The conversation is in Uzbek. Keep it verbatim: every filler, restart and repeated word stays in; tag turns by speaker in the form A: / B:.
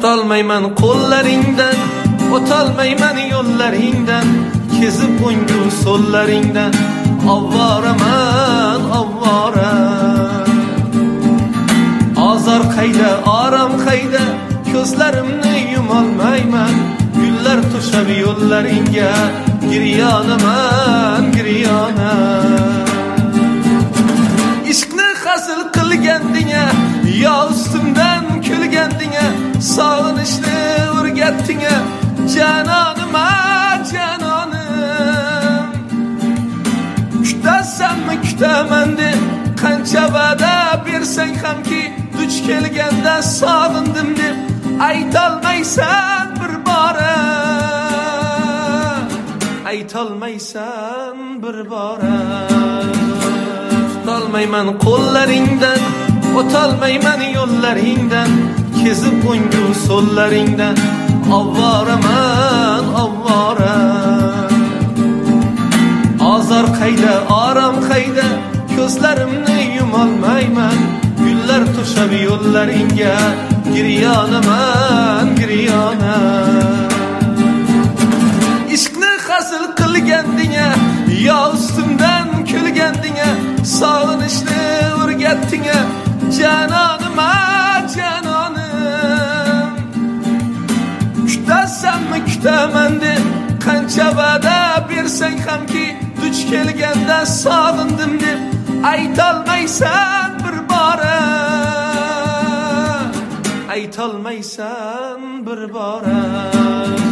A: Tutolmayman qo'llaringdan, o'tolmayman yo'llaringdan, kezib o'ngu so'llaringdan. Avvoraman, avvora. Azor qayda, orom qayda, ko'zlarimni yumolmayman. Gullar to'shab yo'llaringga, giryonaman, giryona. Ishqni hazil qilgandinga, yo ustimdan kulgandinga, sog'inishni o'rgatdinga, janonim, janonim. Kutasanmi kutaman deb, qancha va'da bersang hamki, duch kelganda sog'indim deb aytolmaysan bir bora, aytolmaysan bir bora. Tutolmayman qo'llaringdan, o'tolmayman yo'llaringdan, kezib o'ngu so'llaringdan. Avvoraman, avvora. Azor qayda, orom qayda, ko'zlarimni yumolmayman. Gullar to'shab yo'llaringga, giryonaman, giryona. Ishqni hazil qilgandinga, yo ustimdan kulgandinga, sog'inishni o'rgatdinga, janonim, janonim. Kutasanmi kutaman deb, qancha va'da bersang hamki, duch kelganda sog'indim deb aytolmaysan bir bora, aytolmaysan bir bora.